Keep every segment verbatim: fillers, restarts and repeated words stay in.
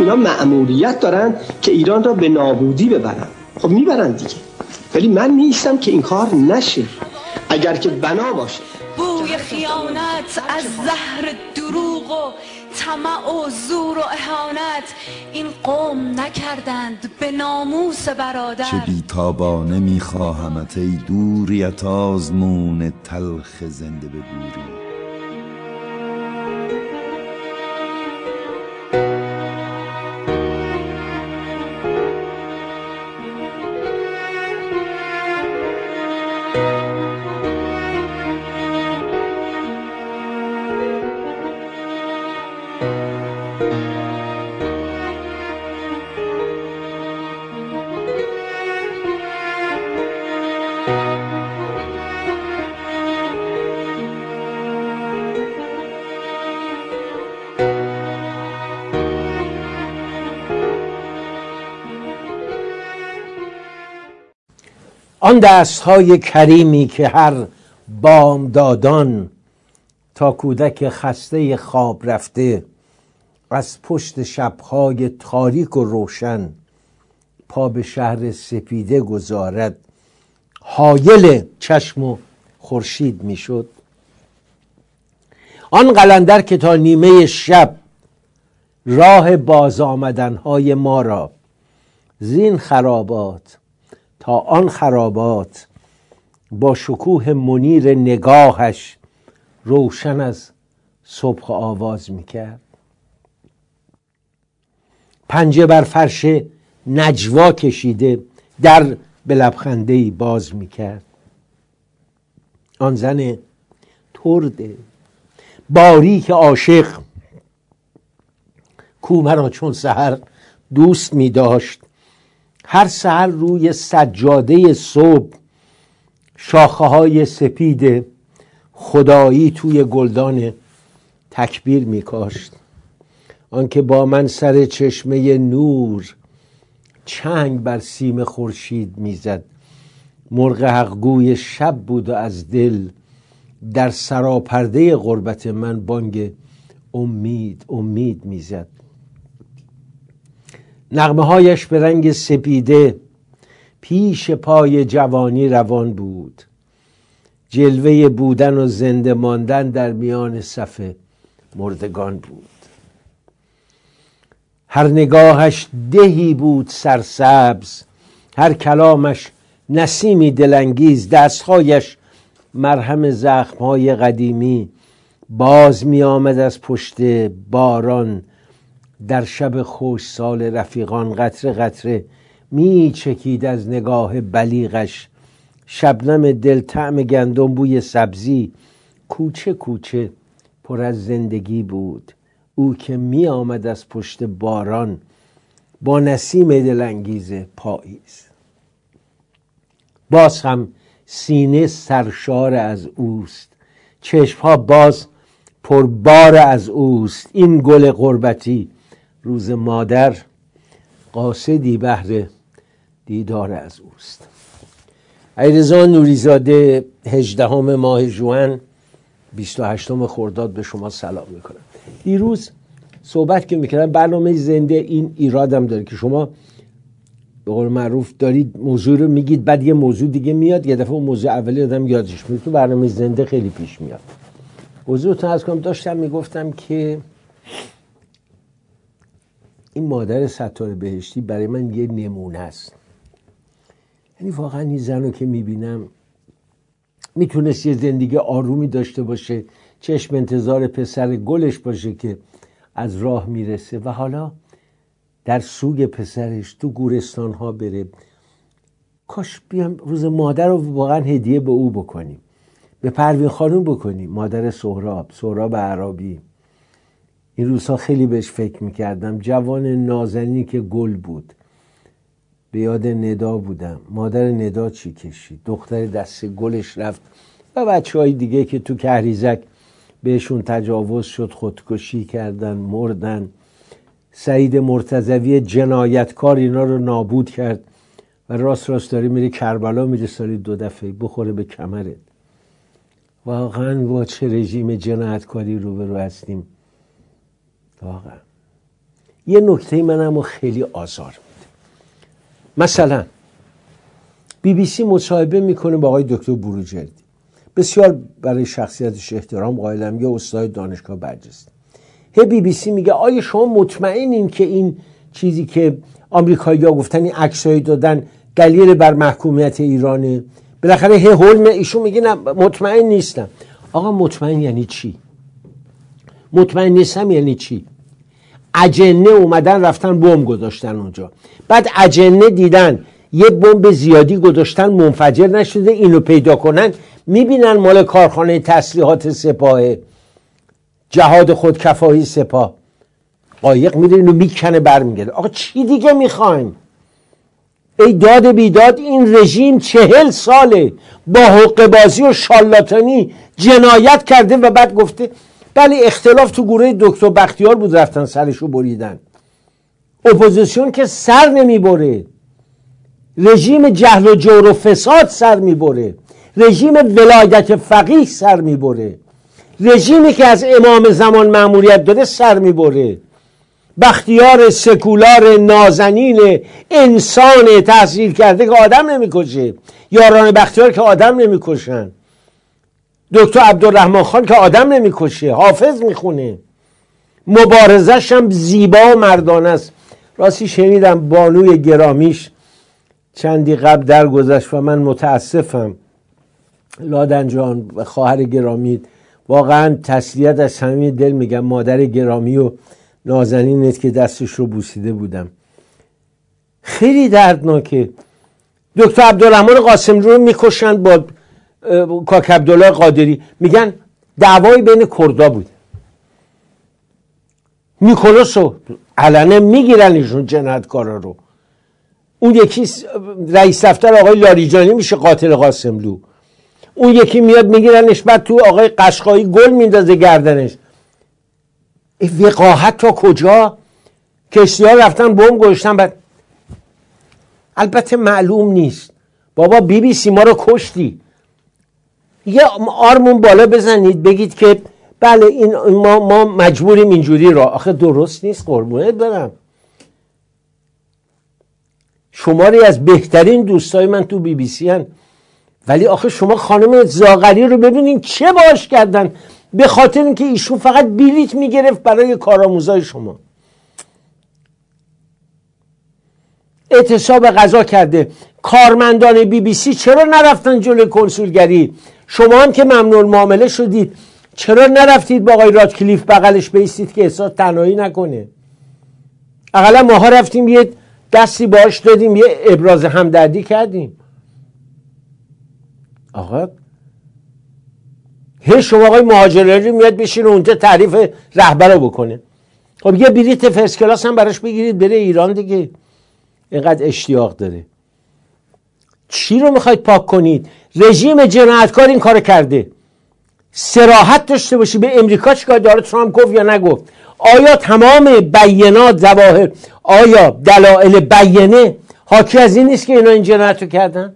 اینا مأموریت دارن که ایران را به نابودی ببرن. خب میبرن دیگه، ولی من می‌ایستم که این کار نشه. اگر که بنا باشه بوی خیانت از زهر دروغ و طمع و زور و اهانت این قوم نکردند به ناموس برادر. چه بیتابانه میخواهمت ای دوریت آزمون تلخ زنده به گوری. آن دستهای کریمی که هر بامدادان تا کودک خسته خواب رفته از پشت شبهای تاریک و روشن پا به شهر سپیده گذارد حایل چشم و خورشید میشد. آن قلندر که تا نیمه شب راه باز آمدنهای ما را زین خرابات تا آن خرابات با شکوه منیر نگاهش روشن از صبح آواز میکرد. پنجه بر فرش نجوا کشیده در به لبخنده‌ای باز میکرد. آن زن ترده باریک عاشق کو مرا چون سحر دوست می‌داشت، هر سحر روی سجاده صبح شاخه های سپید خدایی توی گلدان تکبیر می‌کاشت. آنکه با من سر چشمه نور چنگ بر سیم خورشید میزد، مرغ حقگوی شب بود و از دل در سراپرده غربت من بانگ امید امید میزد. نغمه هایش به رنگ سپیده پیش پای جوانی روان بود، جلوه بودن و زنده ماندن در میان صف مردگان بود. هر نگاهش دهی بود سرسبز، هر کلامش نسیمی دلانگیز، دستهایش مرهم زخمهای قدیمی باز می آمد از پشت باران. در شب خوش سال رفیقان قطره قطره می چکید از نگاه بلیغش، شبنم دل طعم گندم بوی سبزی، کوچه کوچه پر از زندگی بود. او که می آمد از پشت باران با نسیم دلانگیز پاییز. باز هم سینه سرشار از اوست، چشمها باز پربار از اوست. این گل غربتی روز مادر قاصدی بهر دیدار از اوست. علیرضا نوریزاده، هجدهم ماه ژوئن بیست و هشتم خرداد به شما سلام میکنم. دیروز صحبت که میکردم برنامه زنده این ایرادم داره که شما به قول معروف دارید موضوع رو میگید، بعد یه موضوع دیگه میاد، یه دفعه اون موضوع اولی آدم یادش میاد. تو برنامه زنده خیلی پیش میاد. موضوعتون از کنم داشتم میگفتم که این مادر ستاره بهشتی برای من یه نمونه است. یعنی واقعا این زن رو که میبینم میتونست یه زندگی آرومی داشته باشه، چشم انتظار پسر گلش باشه که از راه میرسه و حالا در سوگ پسرش تو گورستان ها بره. کاش بیام روز مادر رو واقعا هدیه به او بکنیم، به پروین خانوم بکنیم، مادر سهراب، سهراب عرابی. این روزها خیلی بهش فکر میکردم. جوان نازنینی که گل بود. به یاد ندا بودم. مادر ندا چی کشید، دختر دست گلش رفت و بچه های دیگه که تو کهریزک بهشون تجاوز شد، خودکشی کردن، مردن. سعید مرتضوی جنایتکار اینا رو نابود کرد و راست راست داری میری کربلا میرساری دو دفعه بخوره به کمرت. واقعا با چه رژیم جنایتکاری روبرو هستیم. واقعا یه نکته من اما خیلی آزار میده. مثلا بی بی سی مصاحبه میکنه با آقای دکتر بروجردی، بسیار برای شخصیتش احترام قائلم، یه استاد دانشگاه برجسته. هی بی بی سی میگه آیا شما مطمئنین که این چیزی که آمریکایی‌ها گفتن، این عکسایی دادن، دلیل بر محکومیت ایرانه؟ بالاخره هی هولم ایشون میگه نه مطمئن نیستم. آقا مطمئن یعنی چی؟ مطمئن نیستم یعنی چی؟ اجنه اومدن رفتن بمب گذاشتن اونجا، بعد اجنه دیدن یه بمب زیادی گذاشتن منفجر نشده، اینو پیدا کنن میبینن مال کارخانه تسلیحات سپاه، جهاد خودکفایی سپاه، قایق میره اینو میکنه برمیگرده. آقا چی دیگه میخواین؟ ای داد بیداد، این رژیم چهل ساله با حقه بازی و شالاتانی جنایت کرده و بعد گفته بله اختلاف تو گروه دکتر بختیار بود رفتن سرشو بریدن. اپوزیسیون که سر نمیبره، رژیم جهل و جور و فساد سر میبره، رژیم ولایت فقیه سر میبره، رژیمی که از امام زمان مأموریت داره سر میبره. بختیار سکولار نازنین انسان تحصیل کرده که آدم نمیکشه، یاران بختیار که آدم نمیکشن، دکتر عبدالرحمن خان که آدم نمیکشه، حافظ میخونه، مبارزش هم زیبا و مردانه است. راستی شنیدم بانوی گرامیش چندی قبل درگذشت و من متاسفم. لادن جان و خواهر گرامی، واقعا تسلیت از صمیم دل میگم، مادر گرامی و نازنینت که دستش رو بوسیده بودم. خیلی دردناکه. دکتر عبدالرحمن قاسمی رو میکشن با کاک عبدالله قادری، میگن دعوای بین کردا بود، نیکولاسو علنه میگیرن ایشون جنایتکارا رو. اون یکی رئیس دفتر آقای لاریجانی میشه قاتل قاسملو، اون یکی میاد میگیرنش، بعد تو آقای قشقایی گل میندازه گردنش. وقاحت تا کجا؟ کشتی‌ها رفتن بمب گذاشتن بعد. البته معلوم نیست بابا، بی بی سی ما رو کشتی، یه آرمون بالا بزنید بگید که بله این ما, ما مجبوریم اینجوری را. آخه درست نیست قربونت برم. شماری از بهترین دوستای من تو بی بی سی هن، ولی آخه شما خانم زاغری رو ببینین چه باش کردن، به خاطر اینکه ایشون فقط بلیت میگرفت برای کارآموزای شما. اعتصاب غذا کرده. کارمندان بی بی سی چرا نرفتن جلوی کنسولگری؟ شما هم که ممنوع معامله شدید، چرا نرفتید با آقای رادکلیف بغلش بیستید که احساس تنهایی نکنه؟ اقلا ماها رفتیم یه دستی باش دادیم، یه ابراز همدردی کردیم. آقا هی شما آقای مهاجرانی میاد بشینه اونجا تعریف رهبر رو بکنه. خب یه بلیت فرست کلاس هم براش بگیرید بره ایران دیگه، اینقدر اشتیاق داره. چی رو میخواید پاک کنید؟ رژیم جنایتکار این کار کرده. صراحت داشته باشی به امریکا چیکار داره، ترامپ گفت یا نگفت؟ آیا تمام بینات ظواهر، آیا دلایل بیانه حاکی از این نیست که اینا این جنایت رو کردن؟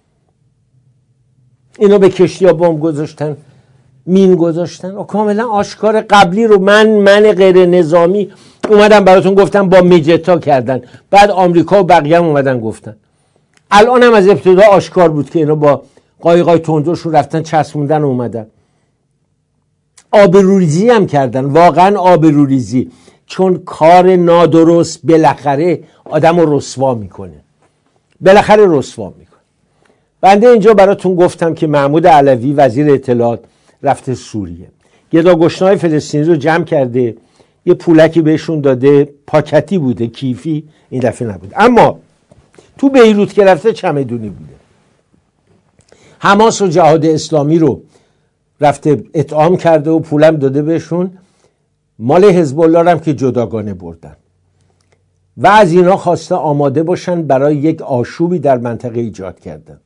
اینا به کشتی‌ها بمب گذاشتن، مین گذاشتن و کاملا آشکار. قبلی رو من من غیر نظامی اومدم براتون گفتم با میجتا کردن، بعد آمریکا و بقیه هم اومدن گفتن. الان هم از ابتدا آشکار بود که اینا با قایقای تندرشون رفتن چسبوندن و اومدن. آبروریزی هم کردن، واقعا آبروریزی، چون کار نادرست بالاخره آدم رو رسوا میکنه، بالاخره رسوا میکنه. بنده اینجا براتون گفتم که محمود علوی وزیر اطلاعات رفته سوریه، گداگشنای فلسطینی رو جمع کرده، یه پولکی بهشون داده، پاکتی بوده، کیفی، این دفعه نبود. اما تو بیروت که رفته چمدونی بوده. حماس و جهاد اسلامی رو رفته اطعام کرده و پولم داده بهشون، مال حزب الله هم که جداگانه بردن و از اینا خواسته آماده باشن برای یک آشوبی در منطقه ایجاد کردن.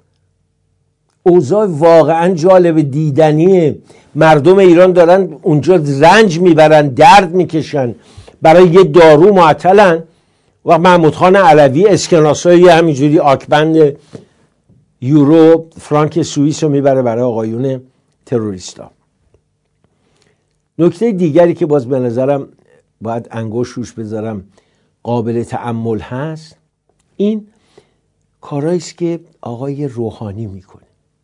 اوضاع واقعا جالب دیدنیه. مردم ایران دارن اونجا رنج میبرن، درد میکشن، برای یه دارو معطلن و محمود خان علوی اسکناسای همینجوری آکبند یورو فرانک سوئیس رو میبره برای آقایون تروریستا. نکته دیگری که باز به نظرم باید انگشت روش بذارم قابل تأمل هست، این کارهایی است که آقای روحانی میکنه.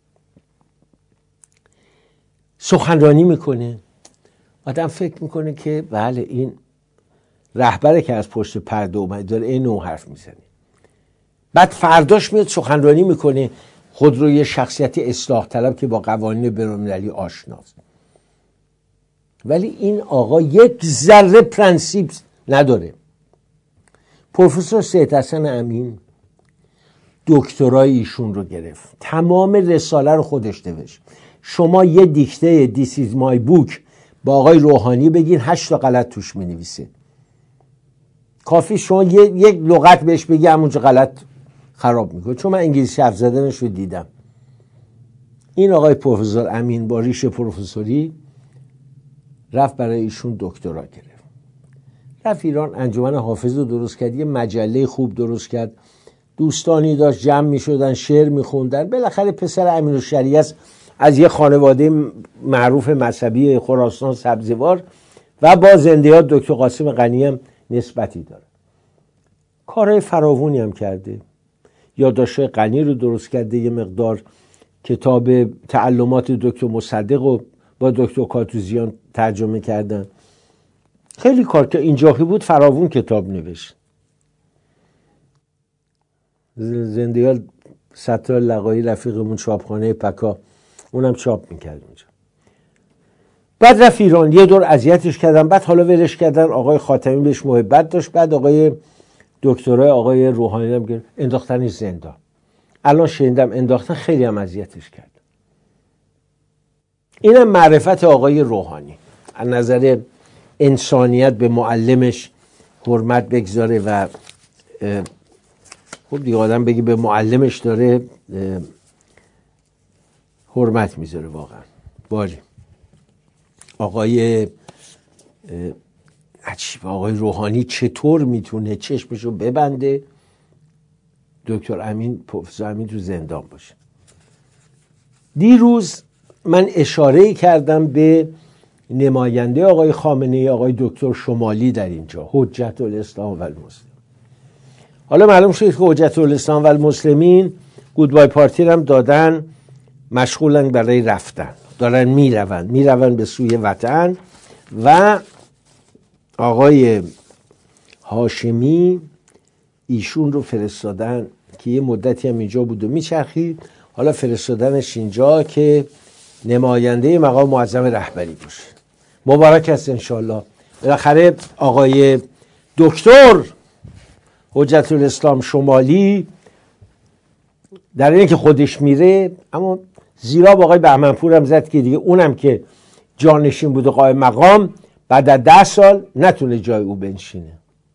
سخنرانی میکنه، آدم فکر میکنه که بله این رهبره که از پشت پرده اومد داره این نوع حرف میزنه. بعد فرداش میاد سخنرانی میکنه، خود رو یه شخصیت اصلاح طلب که با قوانین بین‌المللی آشناست. ولی این آقا یک ذره پرنسیپ نداره. پروفسور سید حسن امین دکترای ایشون رو گرفت، تمام رساله رو خودش نوشت. شما یه دیکته This is my book با آقای روحانی بگین هشت تا غلط توش می نویسه. کافی شما یک لغت بهش بگی همونجا غلط خراب میکنه. چون من انگلیسی حرف زدنش رو دیدم. این آقای پروفسور امین با ریش پروفسوری رفت برای ایشون دکترا گرفت. رفت ایران، انجمن حافظ رو درست کرد، یه مجله خوب درست کرد، دوستانی داشت، جمع می شدن، شعر می خوندن. بالاخره پسر امین‌الشریعه است، از یه خانواده معروف مذهبی خراسان سبزوار و با زندیات دکتر قاسم غنی هم نسبتی داره. کارهای فراوانی هم کرده. یادداشت‌های غنی رو درست کرده، یه مقدار کتاب تعلمات دکتر مصدق رو با دکتر کاتوزیان ترجمه کردن. خیلی کار که اینجا بود فراوون کتاب نوشت. زندیات ستار لقایی رفیقمون چاپخانه پکا اونم چاپ میکرد اونجا. بعد رفت ایران، یه دور اذیتش کردن، بعد حالا ولش کردن. آقای خاتمی بهش محبت داشت، بعد آقای دکترای آقای روحانی هم گرفت انداختنش زندان. الان شنیدم انداختن، خیلی هم اذیتش کرد. اینم معرفت آقای روحانی، از نظر انسانیت به معلمش حرمت بگذاره و خب دیگه آدم بگی به معلمش داره حرمت میذاره. واقعا باری آقای عجیب، آقای روحانی چطور میتونه چشمشو ببنده دکتر امین پروفسور امین تو زندان باشه. دیروز من اشاره کردم به نماینده آقای خامنه‌ای، آقای دکتر شمالی در اینجا، حجت الاسلام و المسلمین. حالا معلوم شد که حجت الاسلام و المسلمین گودبای پارتی هم دادن، مشغولن برای رفتن، دارن میروند میروند به سوی وطن. و آقای هاشمی ایشون رو فرستادن که یه مدتی هم اینجا بود و میچرخید، حالا فرستادنش اینجا که نماینده مقام معظم رهبری باشه. مبارک است انشالله. بالاخره آقای دکتر حجت الاسلام شمالی در این که خودش میره، اما زیرا با آقای بهمنپور هم زد که دیگه اونم که جانشین بود و قائم مقام بعد از ده سال نتونه جای او بنشینه.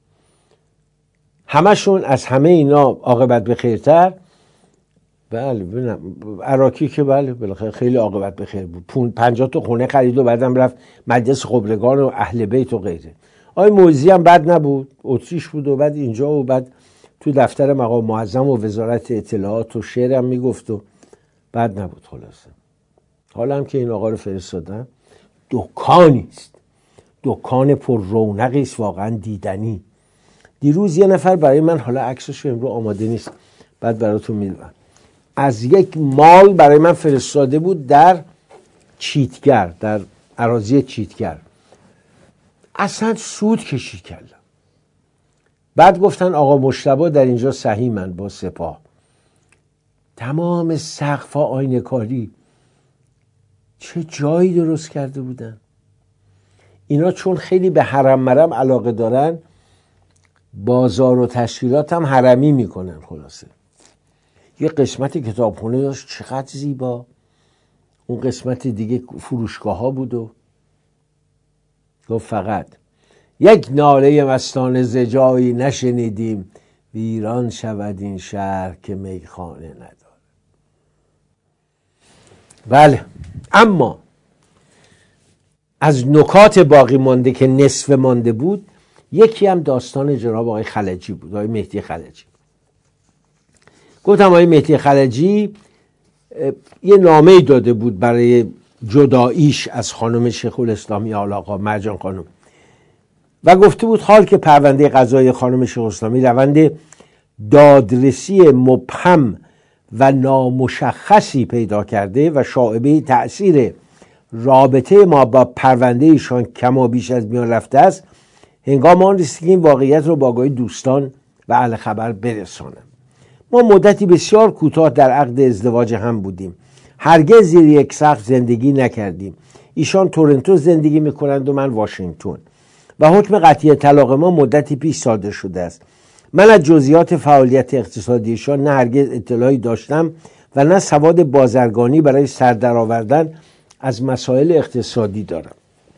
همشون از همه اینا عاقبت بخیرتر. بله ببینم عراقی که بله بالاخره خیلی عاقبت بخیر بود، پنجاه تا خونه خرید و بعدم رفت مجلس خبرگان و اهل بیت و غیره. آقای موزی هم بد نبود، اتریش بود و بعد اینجا و بعد تو دفتر مقام معظم و وزارت اطلاعات و شعر هم میگفت و بد نبود. خلاصه حالا هم که این آقا رو فرستادن، دکانی است، دکان پر رونقی است، واقعا دیدنی. دیروز یه نفر برای من، حالا عکسش امروز آماده نیست بعد براتون میدم، از یک مال برای من فرستاده بود در چیتگر، در اراضی چیتگر. اصلا سود کشی کردم. بعد گفتن آقا مجتبی در اینجا سهیمن با سپاه. تمام سقف‌ها آینه کاری، چه جایی درست کرده بودن اینا. چون خیلی به حرم مرم علاقه دارن، بازار و تشکیلات هم حرمی میکنن. خلاصه یه قسمت کتابخونه داشت چقدر زیبا، اون قسمت دیگه فروشگاه ها بود و گفت فقط یک ناله مستانه ز جایی نشنیدیم، ویران شود این شهر که میخانه نداره. بله، اما از نکات باقی مانده که نصف مانده بود، یکی هم داستان جناب آقای خلجی بود، آقای مهدی خلجی. گفتم آقای مهدی خلجی یه نامه‌ای داده بود برای جداییش از خانم شیخ الاسلامی آل آقا مرجان خانم. و گفته بود حال که پرونده قضایی خانم شیخ اسلامی روند دادرسی مبهم و نامشخصی پیدا کرده و شایبه تأثیر رابطه ما با پرونده ایشان کما بیش از میان رفته است، هنگام آن رسید که این واقعیت را با آگاهی دوستان و اهل خبر برسانم. ما مدتی بسیار کوتاه در عقد ازدواج هم بودیم. هرگز زیر یک سقف زندگی نکردیم. ایشان تورنتو زندگی میکنند و من واشنگتن و حکم قطعی طلاق ما مدتی پیش صادر شده است. من از جزئیات فعالیت اقتصادیشان نه هرگز اطلاعی داشتم و نه سواد بازرگانی برای سر درآوردن از مسائل اقتصادی دارم.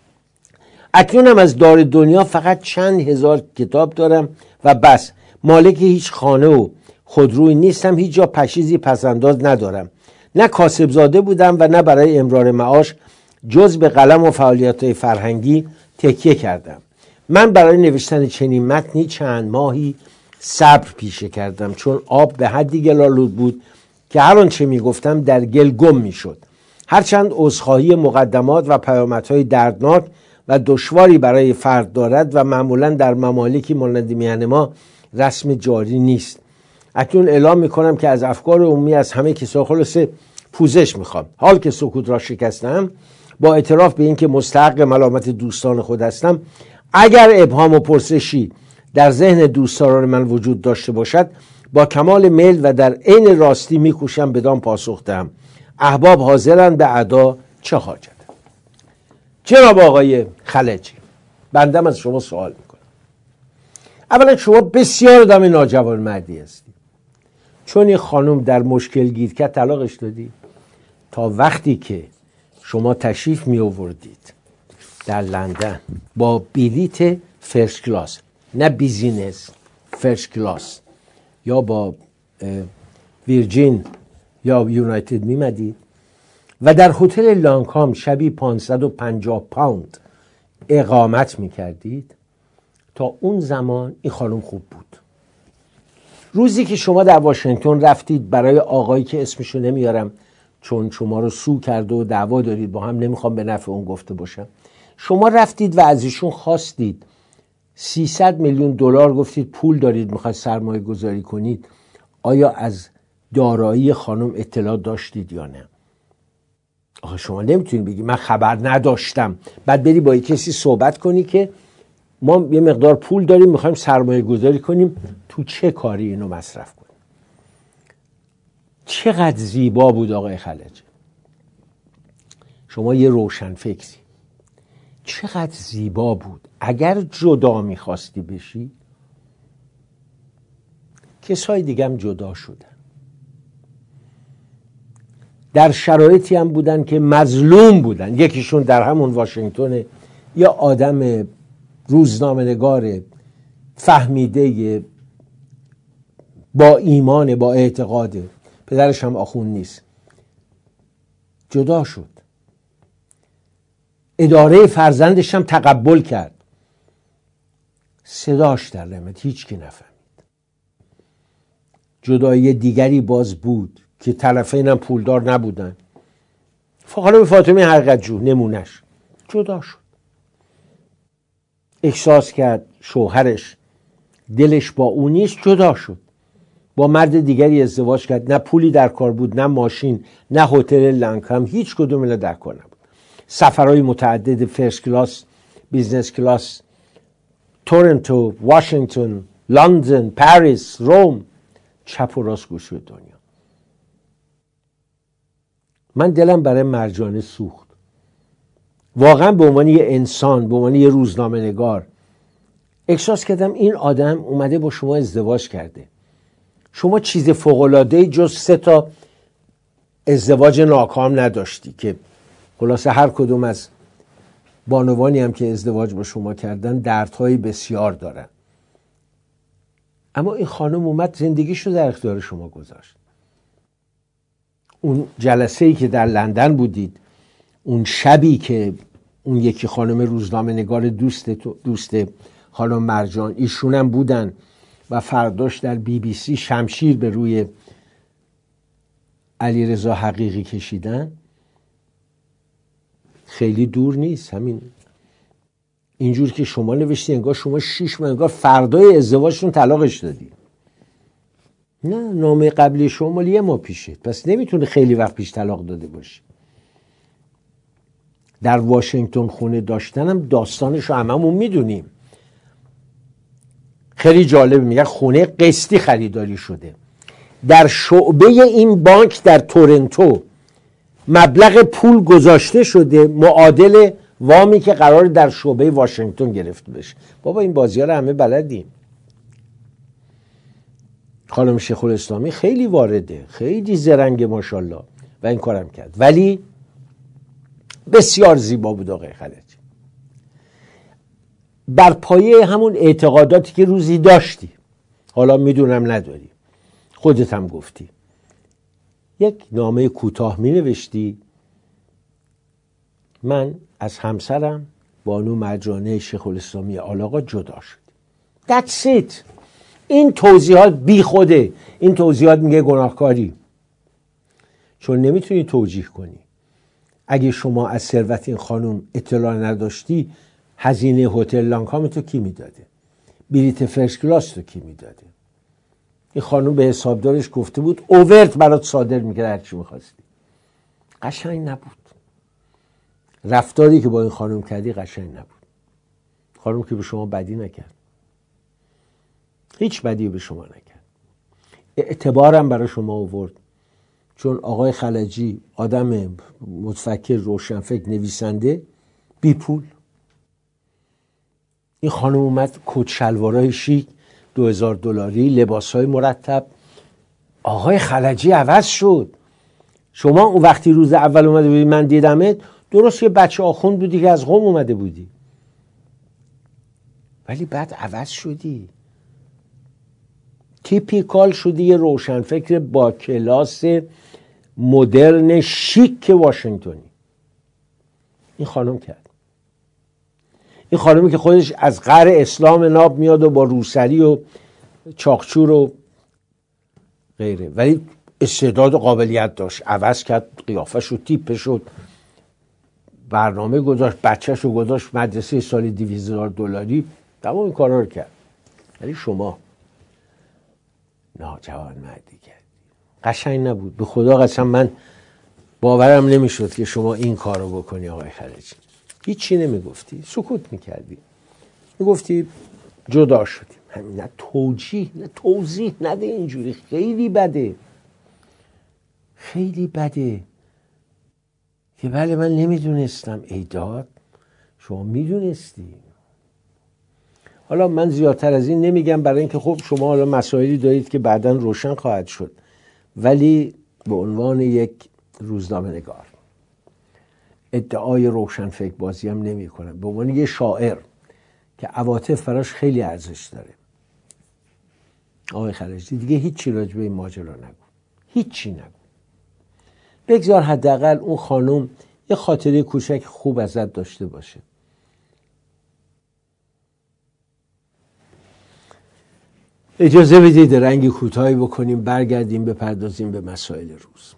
اکنونم از دار دنیا فقط چند هزار کتاب دارم و بس. مالک هیچ خانه و خودروی نیستم، هیچ جا پشیزی پسنداز ندارم. نه کاسب زاده بودم و نه برای امرار معاش جز به قلم و فعالیت‌های فرهنگی تکیه کردم. من برای نوشتن چنین متنی چند ماهی صبر پیشه کردم، چون آب به حدی گل‌آلود بود که هر آنچه میگفتم در گل گم میشد. هرچند عذرخواهی مقدمات و پیامدهای دردناک و دشواری برای فرد دارد و معمولا در ممالکی مانند میهن ما رسم جاری نیست. اکنون اعلام میکنم که از افکار عمومی از همه کسا خلاصه پوزش میخوام. حال که سکوت را شکستم، با اعتراف به اینکه مستحق ملامت دوستان خود هستم، اگر ابهام و پرسشی در ذهن دوستداران من وجود داشته باشد، با کمال میل و در عین راستی میکوشم بدان پاسخ دهم. احباب حاضرن به ادا چه حاجت؟ جناب آقای خلجی، بندم از شما سوال میکنم. اولا شما بسیار آدم ناجوانمردی هستی، چون این خانم در مشکل گیر کرد طلاقش دادی. تا وقتی که شما تشریف می آوردید در لندن با بلیت فرست کلاس، نه بیزینس، فرست کلاس، یا با ویرجین یا یونایتد میمدید و در هتل لانکام شبی پانصد و پنجاه پوند اقامت میکردید، تا اون زمان این خانم خوب بود. روزی که شما در واشنگتن رفتید برای آقایی که اسمشو نمیارم چون شما رو سو کرده و دعوا دارید با هم، نمیخوام به نفع اون گفته باشم، شما رفتید و از ایشون خواستید سیصد میلیون دلار، گفتید پول دارید میخواید سرمایه گذاری کنید. آیا از دارایی خانم اطلاع داشتید یا نه؟ آخه شما نمیتونید بگی من خبر نداشتم، بعد بری با کسی صحبت کنی که ما یه مقدار پول داریم میخوایم سرمایه گذاری کنیم. تو چه کاری اینو مصرف کنیم؟ چقدر زیبا بود آقای خلجی، شما یه روشن فکری، چقدر زیبا بود. اگر جدا میخواستی بشی، کسای دیگه هم جدا شدن، در شرایطی هم بودن که مظلوم بودن. یکیشون در همون واشنگتن، یا آدم روزنامه‌نگار فهمیده با ایمان، با اعتقاد، پدرش هم آخوند نیست، جدا شد. اداره فرزندش هم تقبل کرد، صداش در نمیاد، هیچ کی نفهمید. جدایی دیگری باز بود که طرفین هم پولدار نبودن. خانم فاطمه حقیقت جو نمونش جدا شد. احساس کرد شوهرش دلش با اون نیست، جدا شد. با مرد دیگری ازدواج کرد، نه پولی در کار بود، نه ماشین، نه هتل لانکام، هیچ کدوم اینا در کار نبود. سفرهای متعدد فرست کلاس، بیزنس کلاس، تورنتو، واشنگتن، لندن، پاریس، روم، چپ و راست گوشه دنیا. من دلم برای مرجانه سوخت. واقعا به عنوان یه انسان، به عنوان یه روزنامه نگار، احساس کردم این آدم اومده با شما ازدواج کرده. شما چیز فوق‌العاده‌ای جز سه تا ازدواج ناکام نداشتی که خلاصه هر کدوم از بانوانی هم که ازدواج با شما کردن دردهای بسیار دارن. اما این خانم اومد زندگیشو در اختیار شما گذاشت. اون جلسه‌ای که در لندن بودید، اون شبی که اون یکی خانم روزنامه نگار دوست دوست خانم مرجان، ایشون هم بودن و فرداش در بی بی سی شمشیر به روی علیرضا حقیقی کشیدن، خیلی دور نیست، همین اینجور که شما نوشتی انگار شما شیش ماه انگار فردای ازدواجتون طلاقش دادی. نه، نامه قبلی شما مال یه ماه پیشه، پس نمیتونه خیلی وقت پیش طلاق داده باشه. در واشنگتن خونه داشتنم داستانشو هممون میدونیم. خیلی جالب، میگه خونه قسطی خریداری شده، در شعبه این بانک در تورنتو مبلغ پول گذاشته شده معادل وامی که قرار در شعبه واشنگتن گرفته بشه. بابا این بازی ها رو همه بلدیم. خانم شیخ الاسلامی خیلی وارده، خیلی زرنگ ماشاءالله و این کارم کرد، ولی بسیار زیبا بود آقای خلجی. بر پایه همون اعتقاداتی که روزی داشتی، حالا میدونم نداری، خودت هم گفتی، یک نامه کوتاه می نوشتی من از همسرم بانو مرجانه شیخ الاسلامی آلاقا جدا شد. That's it. این توضیحات بی خوده. این توضیحات میگه گناهکاری، چون نمیتونی توجیه کنی. اگه شما از ثروت این خانم اطلاع نداشتی، هزینه هتل لانکام تو کی میداده؟ بلیت فرست کلاس تو کی میداده؟ این خانم به حسابدارش گفته بود اوورت برات صادر میکرد هر چی میخواستی. قشنگ نبود. رفتاری که با این خانم کردی قشنگ نبود. خانم که به شما بدی نکرد، هیچ بدی به شما نکرد، اعتبارم برای شما آورد، چون آقای خلجی آدم متفکر، روشنفکر، نویسنده، بی پول. این خانم اومد کت شلوارای شیک دو هزار دلاری، لباسهای مرتب. آقای خلجی عوض شد. شما اون وقتی روز اول اومده بودی من دیدمت، درست یه بچه آخوند بودی که از قم اومده بودی، ولی بعد عوض شدی، تیپیکال شدی، یه روشنفکر با کلاس مدرن شیک واشنگتنی. این خانم کرد. این خانمی که خودش از قعر اسلام ناب میاد و با روسری و چاقچور و غیره، ولی استعداد و قابلیت داشت. عوض کرد قیافش رو، تیپش رو، برنامه گذاشت، بچهش رو گذاشت مدرسه سالی دویست هزار دلاری، تمام این کارا رو کرد. ولی شما ناجوان مردی کردی. قشنگ نبود. به خدا قسم من باورم نمیشد که شما این کار رو بکنی آقای خلجی. هیچی نمیگفتی، سکوت میکردی، میگفتی جدا شدیم. همین. نه توجیه، نه توضیح نده اینجوری. خیلی بده، خیلی بده که بله من نمیدونستم. ایداد شما میدونستی. حالا من زیادتر از این نمیگم، برای اینکه خب شما حالا مسائلی دارید که بعداً روشن خواهد شد، ولی به عنوان یک روزنامه نگار ادعای روشن فکر بازی هم نمی کنم. به عنوان یک شاعر که عواطف براش خیلی ارزش داره، آقای خلجی دیگه هیچی راجع به این ماجرا نگو، هیچی نگو. بگذار حداقل اون خانم یه خاطره کوچک خوب ازت داشته باشه. اجازه بدید رنگی کوتاهی بکنیم، برگردیم بپردازیم به مسائل روز.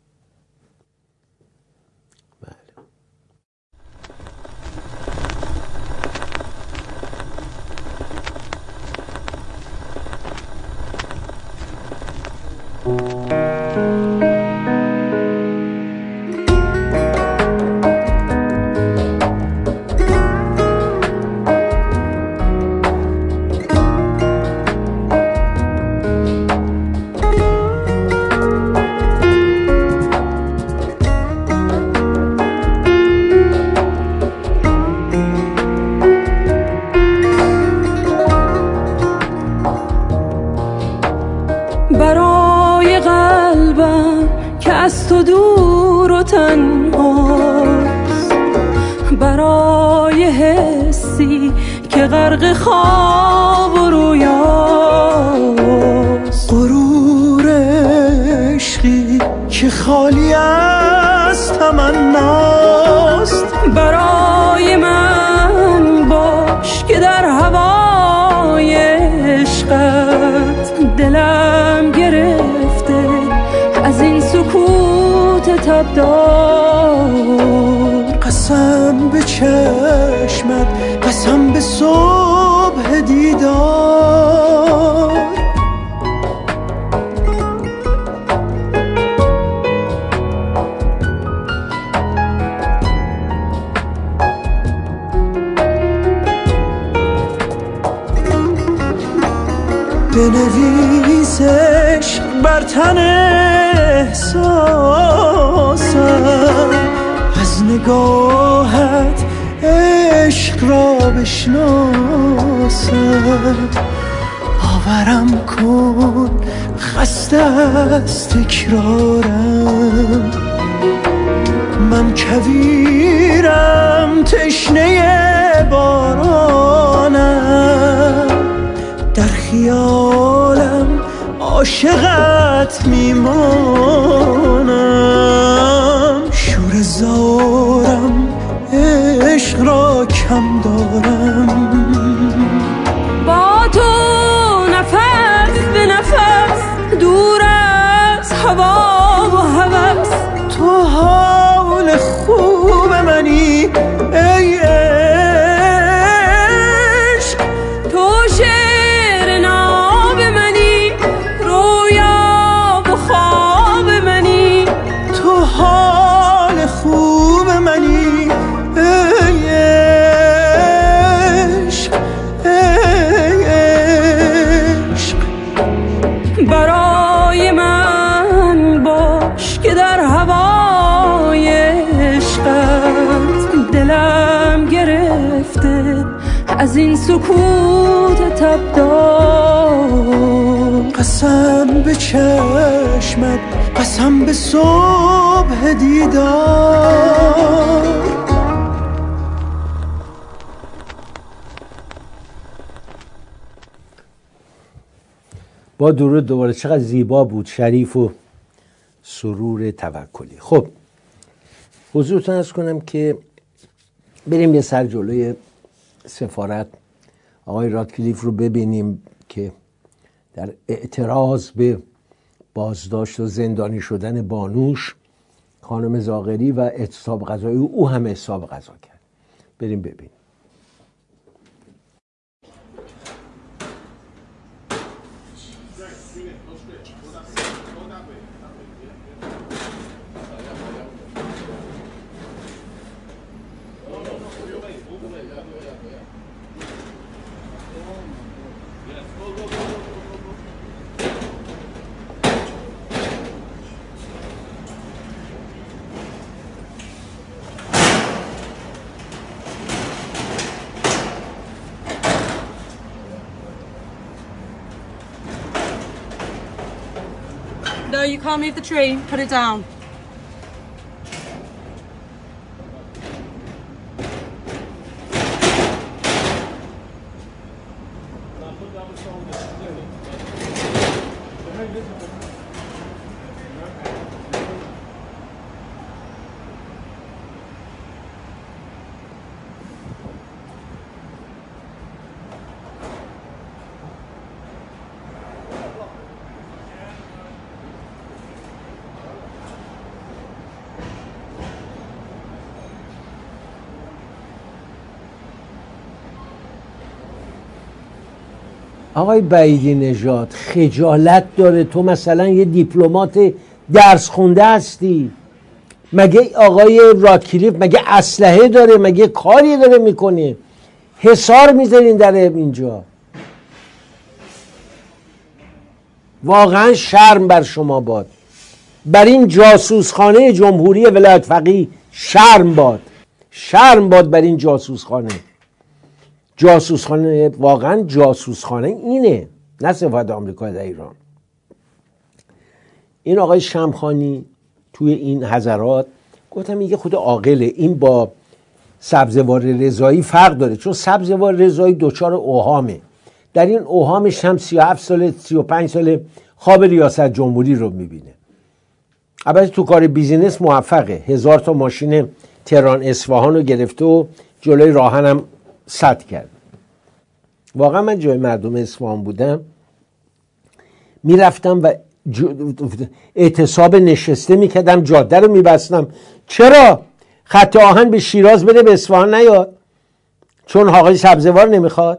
برای قلبم که از تو دور و تنهاست، برای حسی که غرق خواب و رویاست، غرور عشقی که خالی از تمناست. برای من باش که در هوای عشقت دلم گرفته، از این سکوت تبدار قسم به چشمت، قسم به صبح دیدار. بنویس عشق بر تن احساسم، از نگاهت عشق را بشناسم. باورم کن خسته از تکرارم، من کویرم تشنه بارانم. در خیالم عاشقت میمانم، شور زارم عشق را کم دارم. با تو نفس به نفس دور از هوا و هوس، تو حال خوب منی ای عشق. تو شعر ناب منی، رویا و خواب منی، تو حال خوب منی ای عشق ای عشق. برای من باش که در هوای عشقت دلم گرفته از این سکوت تبدار. قسم به چشمت، قسم به صبح دیدار. با درود دوباره. چقدر زیبا بود، شریف و سرور توکلی. خب حضورتون عرض کنم که بریم یه سر جلوی سفارت آقای رادکلیف رو ببینیم که در اعتراض به بازداشت و زندانی شدن بانوش خانم زاغری و اعتصاب غذایی او هم اعتصاب غذا کرد. بریم ببینیم. No, you can't move the tree. Put it down. آقای بعیدی نژاد خجالت داره؟ تو مثلا یه دیپلمات درس خونده هستی، مگه آقای رادکلیف مگه اسلحه داره؟ مگه کاری داره میکنه؟ حصار میذارین در اینجا. واقعا شرم بر شما باد، بر این جاسوسخانه جمهوری ولایت فقیه شرم باد، شرم باد بر این جاسوسخانه. جاسوسخانه، واقعا جاسوسخانه اینه، نه سفارت آمریکا در ایران. این آقای شمخانی توی این حضرات گفتم میگه خود عاقله، این با سبزوار رضایی فرق داره، چون سبزوار رضایی دچار اوهامه، در این اوهامش هم سی و هفت سال سی و پنج سال خواب ریاست جمهوری رو میبینه. البته تو کار بیزینس موفقه، هزار تا ماشین تهران اصفهان رو گرفته و جلوی راهن هم سد کرد. واقعا من جای مردم اصفهان بودم میرفتم و اعتصاب نشسته میکردم، جاده رو میبستم. چرا؟ خط آهن به شیراز بده به اصفهان نیاد چون آقای سبزوار نمیخواد.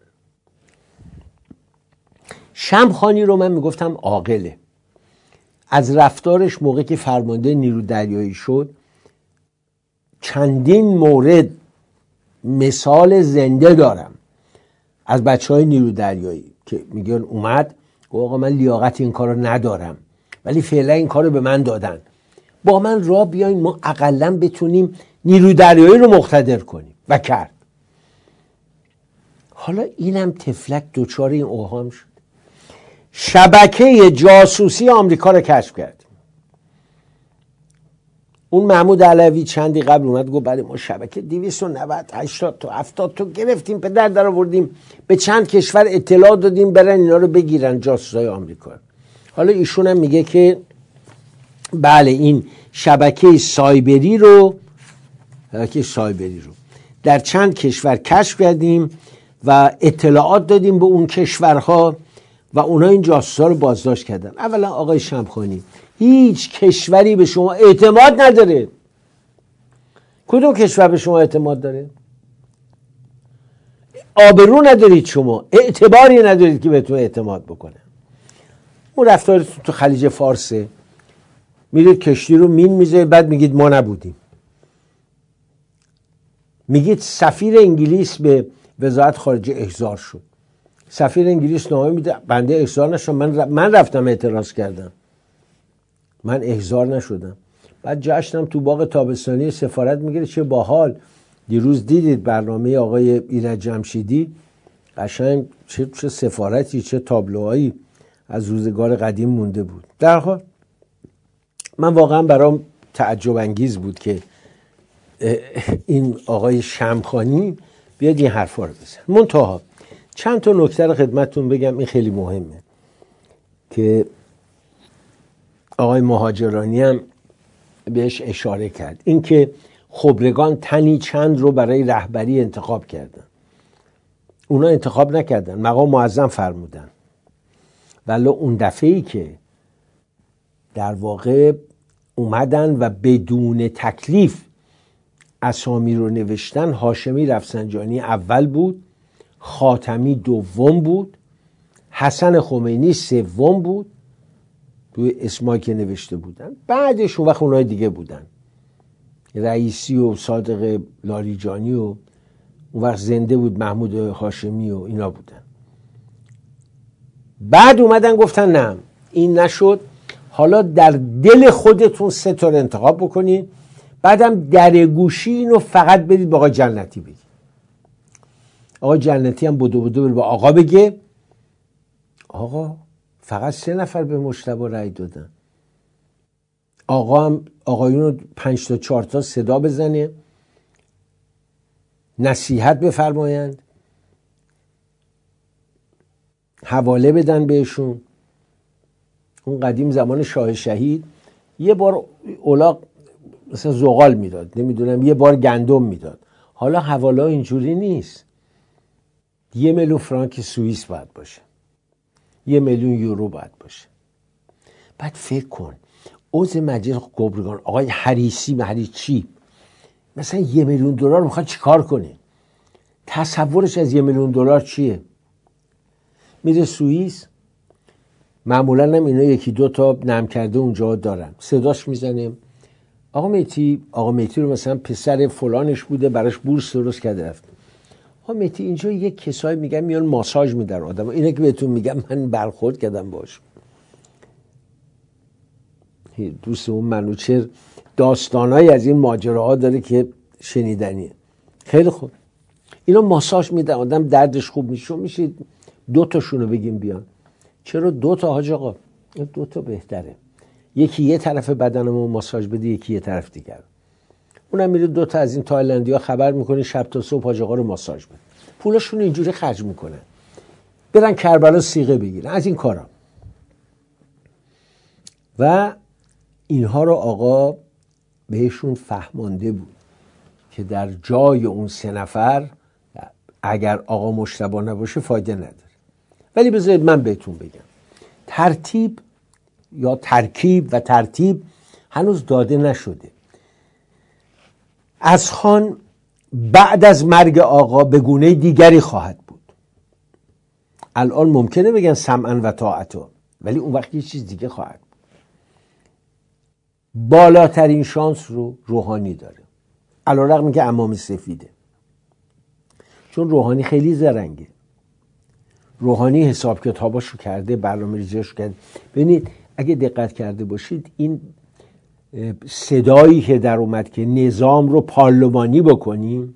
شمخانی رو من میگفتم عاقله. از رفتارش موقع که فرمانده نیرو دریایی شد چندین مورد مثال زنده دارم از بچه های نیرو دریایی که میگن اومد گفت آقا من لیاقت این کار رو ندارم ولی فعلا این کار رو به من دادن، با من راه بیاین ما اقلا بتونیم نیرو دریایی رو مقتدر کنیم و کرد. حالا اینم تفلک دوچار این اوهام شد. شبکه جاسوسی آمریکا رو کشف کرد. اون محمود علوی چندی قبل اومد گفت بله ما شبکه دویست و نود هشتاد تا هفتاد تا گرفتیم پدر در آوردیم به چند کشور اطلاع دادیم برن اینا رو بگیرن جاسوسای آمریکا. حالا ایشون هم میگه که بله این شبکه سایبری رو شبکه سایبری رو در چند کشور کشف کردیم و اطلاعات دادیم به اون کشورها و اونا این جاسوسا رو بازداشت کردن. اولا آقای شمخانی هیچ کشوری به شما اعتماد نداره. کدوم کشور به شما اعتماد داره؟ آبرو ندارید، شما اعتباری ندارید که بهتون اعتماد بکنه. اون رفتارتون تو خلیج فارسه، میرید کشتی رو مین میزه بعد میگید ما نبودیم. میگید سفیر انگلیس به وزارت خارجه احضار شد. سفیر انگلیس نامه میده بنده احضار نشدم، من من رفتم اعتراض کردم، من احضار نشدم. بعد جشنم تو باغ تابستانی سفارت میگیره. چه باحال، دیروز دیدید برنامه آقای ایرج جمشیدی، قشنگ چه چه سفارتی چه تابلوهایی از روزگار قدیم مونده بود. در حال من واقعا برام تعجب انگیز بود که این آقای شمخانی بیاد این حرفا رو بزنه. منتها چند تا نکته رو خدمتتون بگم، این خیلی مهمه که آقای مهاجرانی هم بهش اشاره کرد. این که خبرگان تنی چند رو برای رهبری انتخاب کردن. اونا انتخاب نکردن، مقام معظم فرمودن. ولی اون دفعه‌ای که در واقع اومدن و بدون تکلیف اسامی رو نوشتن، هاشمی رفسنجانی اول بود، خاتمی دوم بود، حسن خمینی سوم بود توی اسمایی که نوشته بودن. بعدش اون وقت اونای دیگه بودن، رئیسی و صادق لاریجانی و اون وقت زنده بود محمود هاشمی و اینا بودن. بعد اومدن گفتن نه این نشد، حالا در دل خودتون سه تا رو انتخاب بکنید، بعدم در گوشی اینو فقط برید به آقای جنتی بگید. آقای جنتی هم بدو بدو به آقا بگه آقا فقط سه نفر به مجتبی رأی دادن. آقا هم آقایون رو پنج تا چهار تا صدا بزنه، نصیحت بفرمایند، حواله بدن بهشون. اون قدیم زمان شاه شهید یه بار اولاق مثلا زغال میداد، نمیدونم یه بار گندم میداد. حالا حواله اینجوری نیست. یه میلیون فرانک سوئیس باید باشه، یه میلیون یورو باید باشه. بعد فکر کن عضو مجلس خبرگان آقای حریسی مهری چی مثلا یه میلیون دلار میخواد چیکار کنه؟ تصورش از یه میلیون دلار چیه؟ میره سوئیس، معمولا هم اینا یکی دو تا نم کرده اونجا دارن، صداش میزنه آقا میتی، آقا میتی رو مثلا پسر فلانش بوده براش بورس درست کرده رفت. آقا میتی اینجا یک کسایی میگن میان ماساژ میدن آدم، اینه که بهتون میگم من برخورد کردم باش. دوست اون منوچهر داستانایی از این ماجراها داره که شنیدنیه. خیلی خوب، اینا ماساژ میدن آدم دردش خوب میشه. میشه دو تاشونو بگیم بیان. چرا دو تا حاج آقا؟ دو تا بهتره، یکی یه طرف بدنمو ماساژ بده، یکی یه طرف دیگر. اونم میره دو تا از این تایلندی‌ها خبر میکنه شب تا صبح حاج آقا رو ماساژ بده. پولاشون اینجوری خرج میکنن، برن کربلا سیغه بگیرن از این کارا. و اینها رو آقا بهشون فهمانده بود که در جای اون سه نفر اگر آقا مجتبی نباشه فایده نداره. ولی بذارید من بهتون بگم ترتیب یا ترکیب و ترتیب هنوز داده نشده. اصخان بعد از مرگ آقا به گونه دیگری خواهد بود. الان ممکنه بگن سمعا و طاعتا، ولی اون وقت یه چیز دیگه خواهد بود. بالاترین شانس رو روحانی داره، علیرغم که عمامه سفیده، چون روحانی خیلی زرنگه. روحانی حساب کتاباشو کرده، برنامه ریزیشو کرده. ببینید اگه دقت کرده باشید این صدایی که در اومد که نظام رو پارلمانی بکنیم،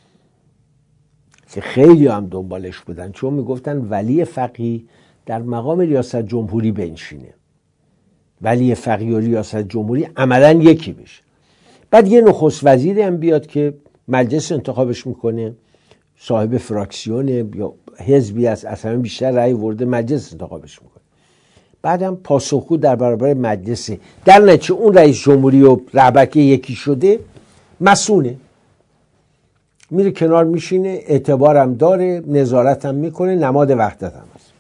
که خیلی هم دنبالش بودن، چون میگفتن ولی فقیه در مقام ریاست جمهوری بنشینه، ولی فقیه و ریاست جمهوری عملا یکی بشه. بعد یه نخست وزیری هم بیاد که مجلس انتخابش میکنه، صاحب فراکسیون یا حزبی است، اصلا بیشتر رأی ورده، مجلس انتخابش میکنه. بعدم پاسخگو در برابر مجلسه. در نتیجه اون رئیس جمهوری و رهبر که یکی شده مسئوله، میره کنار میشینه، اعتبارم داره، نظارتم میکنه، نماد وحدت هم هست.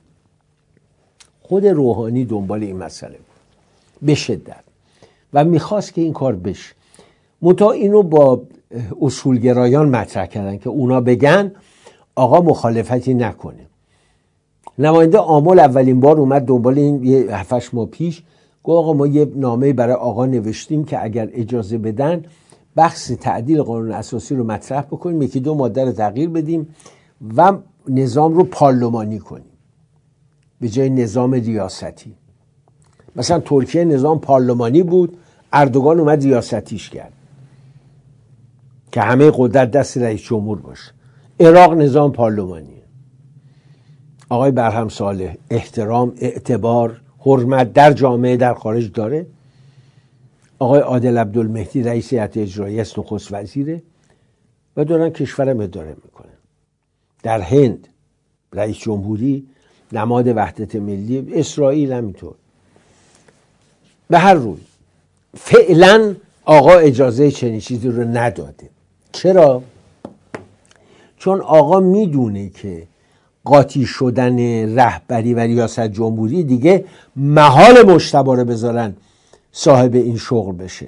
خود روحانی دنبال این مسئله بود به شدت و میخواست که این کار بشه. منتها اینو با اصولگرایان مطرح کردن که اونا بگن آقا مخالفتی نکنه. نماینده آمل اولین بار اومد دنبال این یه هفتش ماه پیش، گفت آقا ما یه نامه برای آقا نوشتیم که اگر اجازه بدن بحث تعدیل قانون اساسی رو مطرح بکنیم، یکی دو ماده رو تغییر بدیم و نظام رو پارلمانی کنیم به جای نظام ریاستی. مثلا ترکیه نظام پارلمانی بود، اردوغان اومد ریاستیش کرد که همه قدرت دست رئیس جمهور باشه. عراق نظام پارلمانی. آقای برهم صالح احترام، اعتبار، حرمت در جامعه در خارج داره. آقای عادل عبدالمهدی رئیس هیئت اجرایی است، نخست وزیره و دارن کشورم اداره میکنن. در هند رئیس جمهوری نماد وحدت ملی، اسرائیل همینطور. به هر روی فعلا آقا اجازه چنین چیزی رو نداده. چرا؟ چون آقا میدونه که قاطی شدن رهبری و ریاست جمهوری دیگه محال مجتبی رو بذارن صاحب این شغل بشه،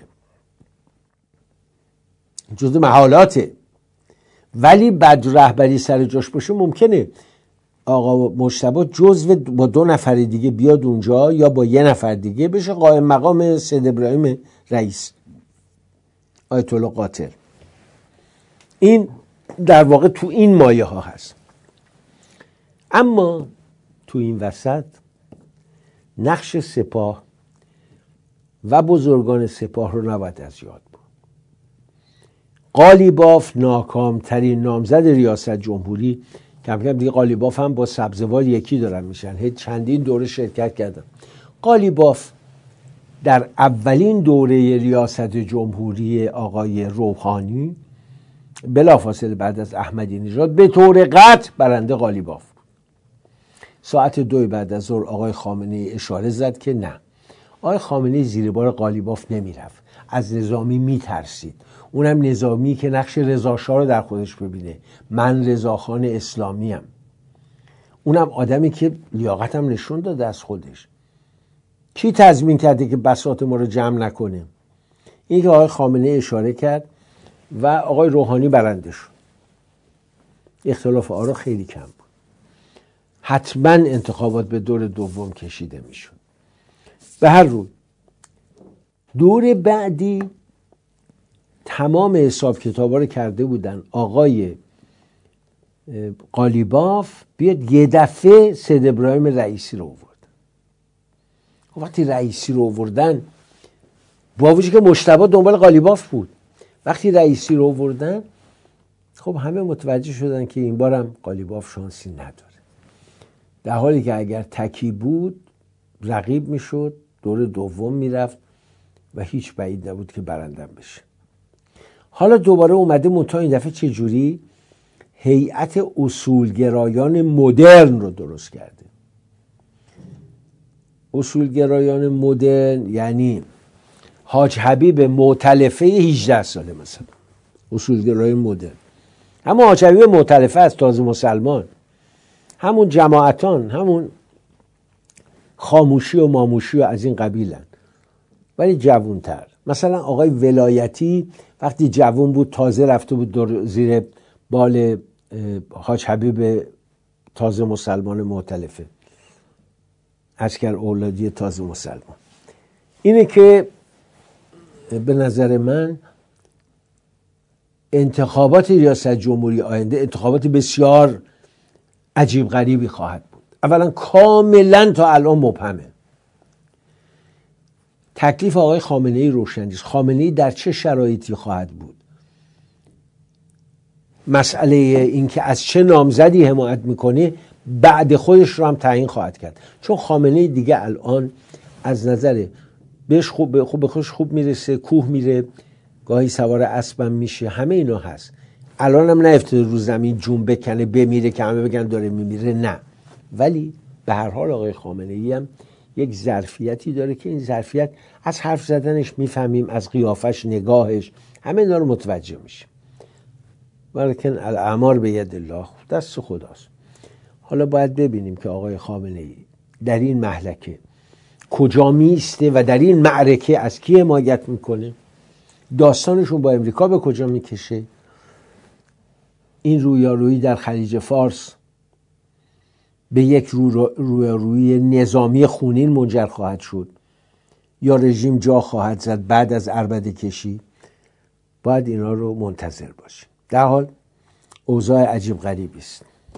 جزو محالاته. ولی بعد رهبری سر جاش باشه ممکنه آقا مجتبی جزو با دو نفر دیگه بیاد اونجا یا با یه نفر دیگه بشه قائم مقام سید ابراهیم رئیس، آیت الله قاطر. این در واقع تو این مایه ها هست. اما تو این وسط نقش سپاه و بزرگان سپاه رو نباید از یاد بود. قالیباف ناکامترین نامزد ریاست جمهوری، کم کم دیگه قالیباف هم با سبزوار یکی دارن میشن، هیچ چندین دوره شرکت کردن. قالیباف در اولین دوره ریاست جمهوری آقای روحانی بلافاصله بعد از احمدی نژاد به طور قطع برنده قالیباف بود. ساعت دو بعد از ظهر آقای خامنه‌ای اشاره زد که نه، آقای خامنه‌ای زیر بار قالیباف نمیرفت، از نظامی میترسید، اونم نظامی که نقش رضاشاه رو در خودش ببینه. من رضاخان اسلامیم. اونم آدمی که لیاقتم نشون داده از خودش. کی تضمین کرده که بساط ما رو جمع نکنه؟ این که آقای خامنه‌ای اشاره کرد و آقای روحانی برنده شد. اختلاف آرا خیلی کم بود. حتما انتخابات به دور دوم کشیده میشد. به هر روی دور بعدی تمام حساب کتابا رو کرده بودن آقای قالیباف بیاد یه دفعه سید ابراهیم رئیسی رو آورد. وقتی رئیسی رو آوردن، با وجودی که مجتبی دنبال قالیباف بود، وقتی رئیسی رو آوردن خب همه متوجه شدن که این بارم قالیباف شانسی نداره، در حالی که اگر تکی بود رقیب میشد، دور دوم میرفت و هیچ بعید نبود که برندم بشه. حالا دوباره اومده منتها این دفعه چه جوری؟ هیئت اصولگرایان مدرن رو درست کرده. اصولگرایان مدرن یعنی حاج حبیب مؤتلفه هجده ساله مثلا، اصولگرایان مدرن. همون حاج حبیب مؤتلفه از تازه مسلمان، همون جماعتان، همون خاموشی و ماموشی و از این قبیلن، ولی جوانتر. مثلا آقای ولایتی وقتی جوان بود تازه رفته بود زیر بال حاج حبیب تازه مسلمان مؤتلفه، عسکر اولادی تازه مسلمان، اینه که به نظر من انتخابات ریاست جمهوری آینده انتخابات بسیار عجیب غریبی خواهد بود. اولا کاملا تا الان مبهمه. تکلیف آقای خامنه‌ای روشن نیست. خامنه‌ای در چه شرایطی خواهد بود؟ مسئله این که از چه نامزدی حمایت میکنه بعد خودش رو هم تعیین خواهد کرد، چون خامنه‌ای دیگه الان از نظر بهش خوب خوب به خودش خوب میرسه، کوه میره، گاهی سوار اسبم میشه، همه اینا هست. الان هم نیفتاده رو زمین جون بکنه بمیره که همه بگن داره میمیره، نه. ولی به هر حال آقای خامنه‌ای هم یک ظرفیتی داره که این ظرفیت از حرف زدنش میفهمیم، از قیافش، نگاهش، همه اینا رو متوجه میشیم. ولکن الاعمار به ید الله، دست خداست. حالا باید ببینیم که آقای خامنه‌ای در این مهلکه کجا میسته و در این معرکه از کی حمایت میکنه، داستانشون با امریکا به کجا میکشه، این رویارویی در خلیج فارس به یک رویارویی نظامی خونین منجر خواهد شد یا رژیم جا خواهد زد بعد از عربده کشی. باید اینا رو منتظر باشیم. در حال اوضاع عجیب غریبی است.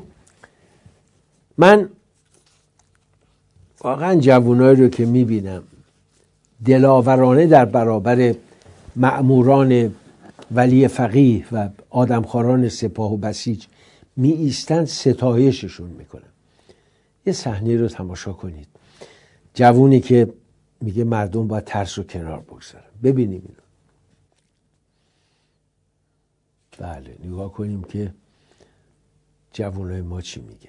من واقعا جوانایی رو که میبینم دلاورانه در برابر مأموران ولی فقیه و آدمخواران سپاه و بسیج می ایستن، ستایششون میکنم. یه صحنه رو تماشا کنید. جوونی که میگه مردم باید ترس رو کنار بگذارن. ببینیم اینو. بله، نگاه کنیم که جوانای ما چی میگن.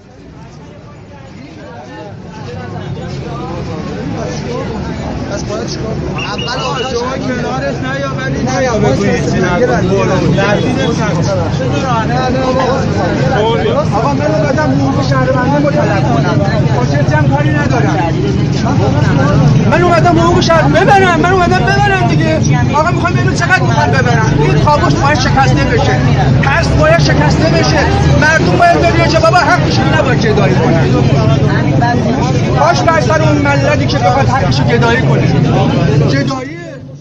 از باید چیکار کنم؟ اول آقا شما کنارش نیا ولی نیا بکنید سینه کنید لرزیدش نکن. چطور نه نه آقا من اومدم حقوق شهرونده رو طلب کنم. خوشت هم کاری ندارم. من اومدم حقوق شهر ببرم. من اومدم ببرم دیگه. آقا میخوام ببینم چقدر میخوام ببرم. این خوابش باید شکسته بشه. ترس باید شکسته بشه. مردم باید ببینن که بابا حقشون نباید جدایی کنن. کاش بر سر اون ملتی که بخواد حقشو جدایی کنه. جدایی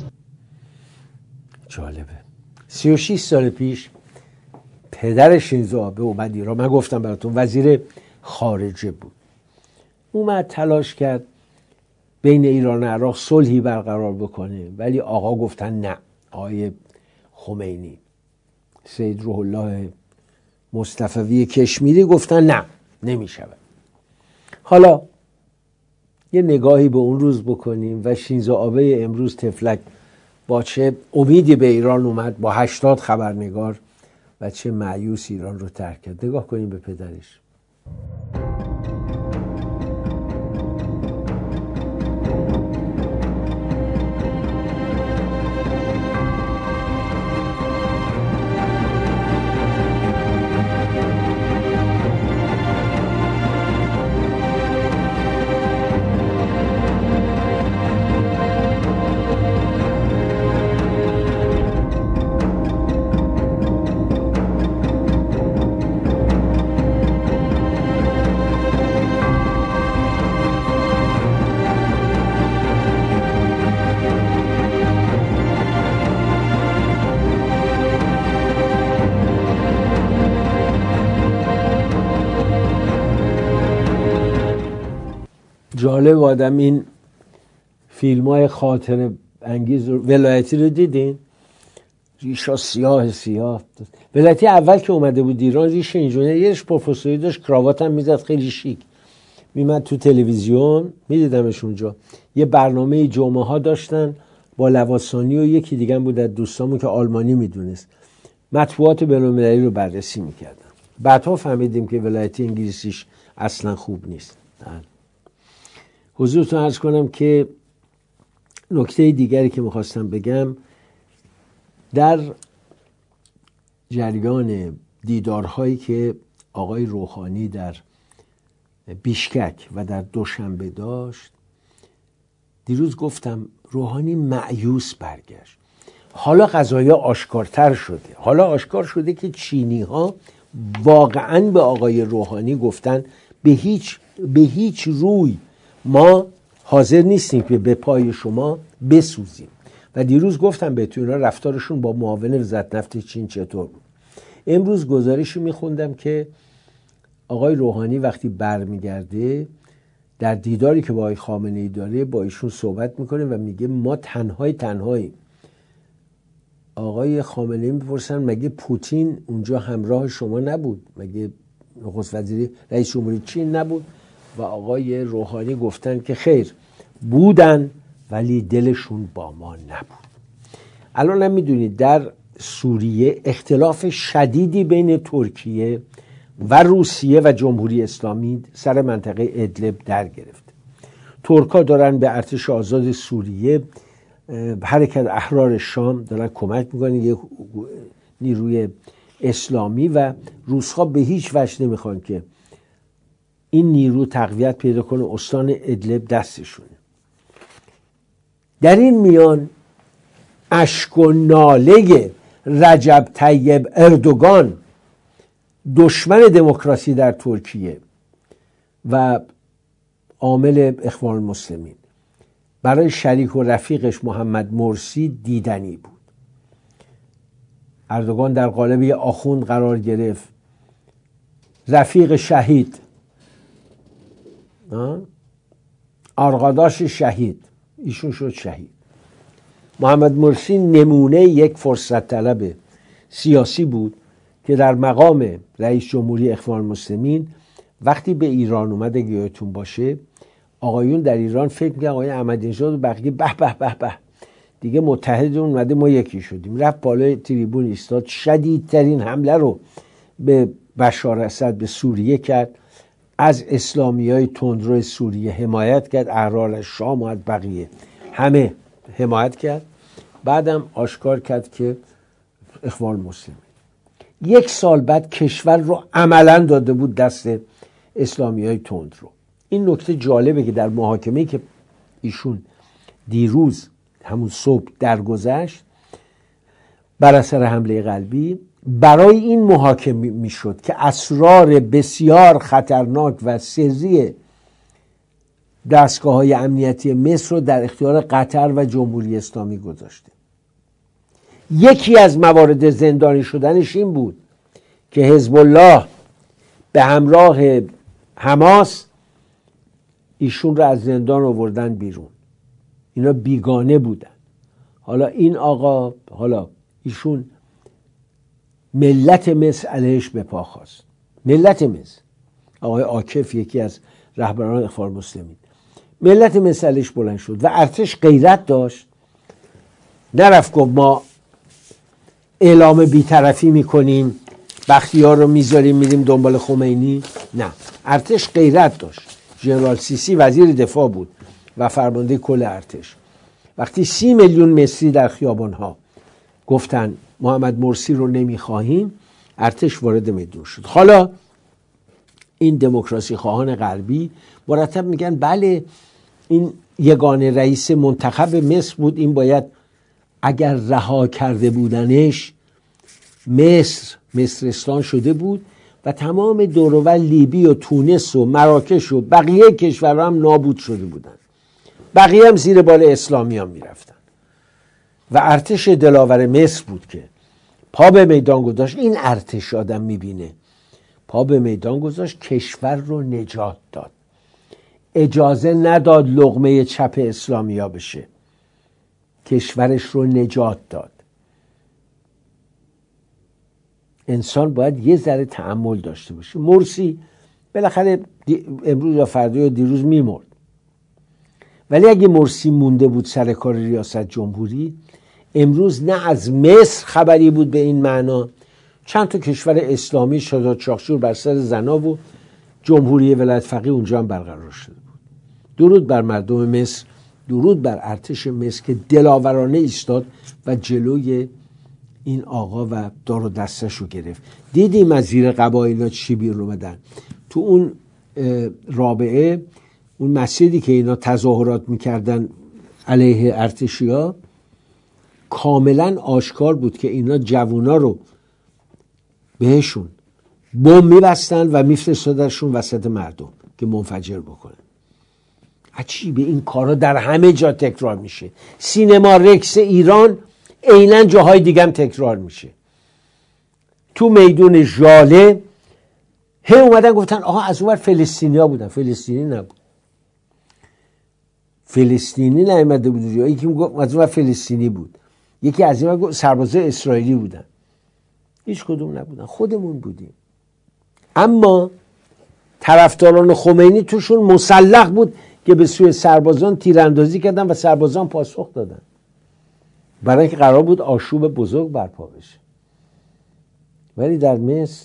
جالبه. سی و شش سال پیش پدر شینزو آبه اومد ایران. من گفتم براتون وزیر خارجه بود. اومد تلاش کرد بین ایران و عراق صلحی برقرار بکنه، ولی آقا گفتن نه. آقای خمینی، سید روح الله مصطفوی کشمیری گفتن نه، نمیشود. حالا یه نگاهی به اون روز بکنیم و شینزو آبه امروز تفلک با چه امیدی به ایران اومد، با هشتاد خبرنگار، و چه مایوس ایران رو ترک کرد. نگاه کنیم به پدرش. جالب آدم این فیلم های خاطر انگیز ولایتی رو دیدین؟ ریشا سیاه سیاه. ولایتی اول که اومده بود ایران ریش اینجوری، یهش پروفسوری داشت، کراوات هم میزد، خیلی شیک میمد تو تلویزیون، میدیدمش اونجا. یه برنامه جمعه ها داشتن با لواسانی و یکی دیگه بود از دوستامون که آلمانی میدونست، مطبوعات بین‌المللی رو بررسی میکردن. بعدها فهمیدیم که ولایتی انگلیسیش اصلا خوب نیست. حضورتون عرض کنم که نکته دیگری که میخواستم بگم، در جریان دیدارهایی که آقای روحانی در بیشکک و در دوشنبه داشت، دیروز گفتم روحانی مایوس برگشت. حالا قضایا آشکارتر شده. حالا آشکار شده که چینی ها واقعا به آقای روحانی گفتن به هیچ به هیچ روی ما حاضر نیستیم که به پای شما بسوزیم. و دیروز گفتم بهتون اینا رفتارشون با معاون وزارت نفت چین چطور بود. امروز گزارشی میخوندم که آقای روحانی وقتی برمیگرده در دیداری که با آقای خامنه‌ای داره با ایشون صحبت میکنه و میگه ما تنهای تنهایی. آقای خامنه‌ای میپرسن مگه پوتین اونجا همراه شما نبود؟ مگه نخست وزیر رئیس جمهوری چین نبود؟ و آقای روحانی گفتن که خیر بودن ولی دلشون با ما نبود. الان هم میدونید در سوریه اختلاف شدیدی بین ترکیه و روسیه و جمهوری اسلامی سر منطقه ادلب در گرفت. ترکا دارن به ارتش آزاد سوریه حرکت احرار شام دارن کمک میکنن، یه نیروی اسلامی، و روس‌ها به هیچ وجه نمیخوان که این نیرو تقویت پیدا کنه. استان ادلب دستشونه. در این میان اشک و ناله رجب طیب اردوغان دشمن دموکراسی در ترکیه و عامل اخوان المسلمین برای شریک و رفیقش محمد مرسی دیدنی بود. اردوغان در قالب یه آخوند قرار گرفت، رفیق شهید، آرقاداش شهید، ایشون شد شهید. محمد مرسی نمونه یک فرصت طلب سیاسی بود که در مقام رئیس جمهوری اخوان المسلمین وقتی به ایران اومد، اگه یادتون باشه آقایون در ایران فکر می‌کردن آقای احمدی‌نژاد و بقیه به به به به دیگه متحدون اومده ما یکی شدیم. رفت بالای تریبون ایستاد، شدیدترین حمله رو به بشار اسد به سوریه کرد، از اسلامیای تندرو سوریه حمایت کرد، احرار شام و از بقیه همه حمایت کرد. بعدم آشکار کرد که اخوان المسلمین یک سال بعد کشور رو عملاً داده بود دست اسلامیای تندرو. این نکته جالبه که در محاکمه‌ای که ایشون دیروز همون صبح درگذشت بر اثر حمله قلبی، برای این محاکمه میشد که اسرار بسیار خطرناک و سری دستگاه‌های امنیتی مصر رو در اختیار قطر و جمهوری اسلامی گذاشته. یکی از موارد زندانی شدنش این بود که حزب الله به همراه حماس ایشون رو از زندان آوردن بیرون. اینا بیگانه بودن. حالا این آقا، حالا ایشون ملت مصر علیهش به پا خواست. ملت مصر، آقای عاکف یکی از رهبران اخوان المسلمین، ملت مصر علیهش بلند شد و ارتش غیرت داشت. نرفت گفت ما اعلام بی‌طرفی میکنیم، بختیار رو میذاریم میریم دنبال خمینی. نه، ارتش غیرت داشت. ژنرال سیسی وزیر دفاع بود و فرمانده کل ارتش. وقتی سی میلیون مصری در خیابانها گفتن محمد مرسی رو نمیخواهیم، ارتش وارد میدون شد. حالا این دموکراسی خواهان غربی مرتب میگن بله این یگانه رئیس منتخب مصر بود، این باید اگر رها کرده بودنش مصر مصرستان شده بود و تمام دورور لیبی و تونس و مراکش و بقیه کشورها هم نابود شده بودن، بقیه هم زیر بال اسلامیان میرفتن و ارتش دلاور مصر بود که پا به میدان گذاشت. این ارتش آدم میبینه پا به میدان گذاشت، کشور رو نجات داد، اجازه نداد لقمه چپ اسلامیا بشه، کشورش رو نجات داد. انسان باید یه ذره تأمل داشته باشه. مرسی بالاخره امروز یا فردا یا دیروز میمرد، ولی اگه مرسی مونده بود سر کار ریاست جمهوری، امروز نه از مصر خبری بود به این معنا، چند تا کشور اسلامی شاداد شاخشور بر سر زنا و جمهوری ولایت فقیه اونجا هم برقرار شده بود. درود بر مردم مصر، درود بر ارتش مصر که دلاورانه ایستاد و جلوی این آقا و دار و دستش رو گرفت. دیدیم از زیر قبایلات چی بیرون اومدن. تو اون رابعه، اون مسجدی که اینا تظاهرات میکردن علیه ارتشیا کاملا آشکار بود که اینا جوونا رو بهشون بمب میبستن و میفرستادنشون وسط مردم که منفجر بکنن. عجیبه این کارا در همه جا تکرار میشه. سینما رکس ایران عیناً جاهای دیگه هم تکرار میشه. تو میدون ژاله هی اومدن گفتن آها از اون ور فلسطینیا بودن. فلسطینی نبود. فلسطینی نیامده بود. یکی میگفت از اون ور فلسطینی بود. یکی از این ور سربازای اسرائیلی بودن. هیچ کدوم نبودن. خودمون بودیم. اما طرفداران خمینی توشون مسلح بود که به سوی سربازان تیراندازی کردن و سربازان پاسخ دادن. برای اینکه قرار بود آشوب بزرگ برپا بشه. ولی در مصر